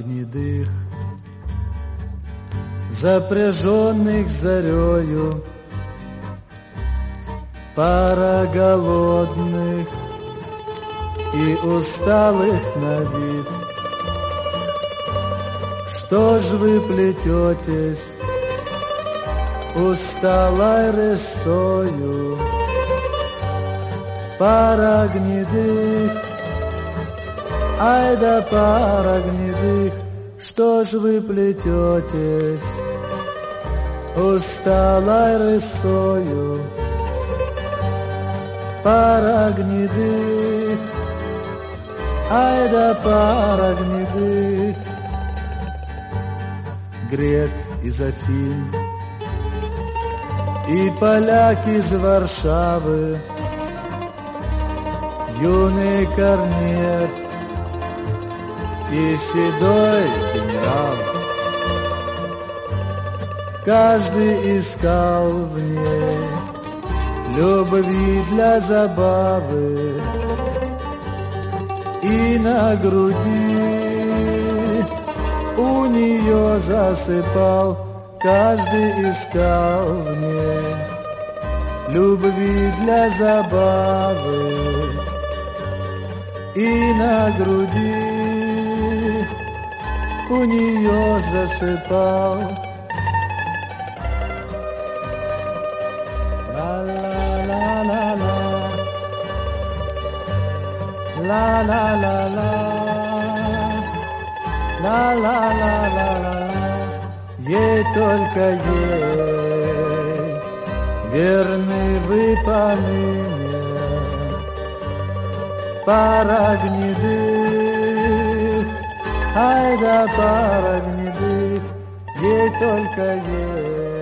гнедых, запряженных зарею, пара голодных и усталых на вид. Что ж вы плететесь усталой рысою, пара гнедых, ай да пара гнедых, что ж вы плететесь усталой рысою, пара гнедых, ай да пара гнедых. Грек из Афин и поляк из Варшавы, юный корнет и седой генерал. Каждый искал в ней любви для забавы, и на груди у нее засыпал. Каждый искал в ней любви для забавы, и на груди у нее засыпал. Ла-ла-ла-ла, ла-ла-ла-ла-ла, ей только ей верны вы поныне, пара гнедых, ай да пара гнедых, ей только ей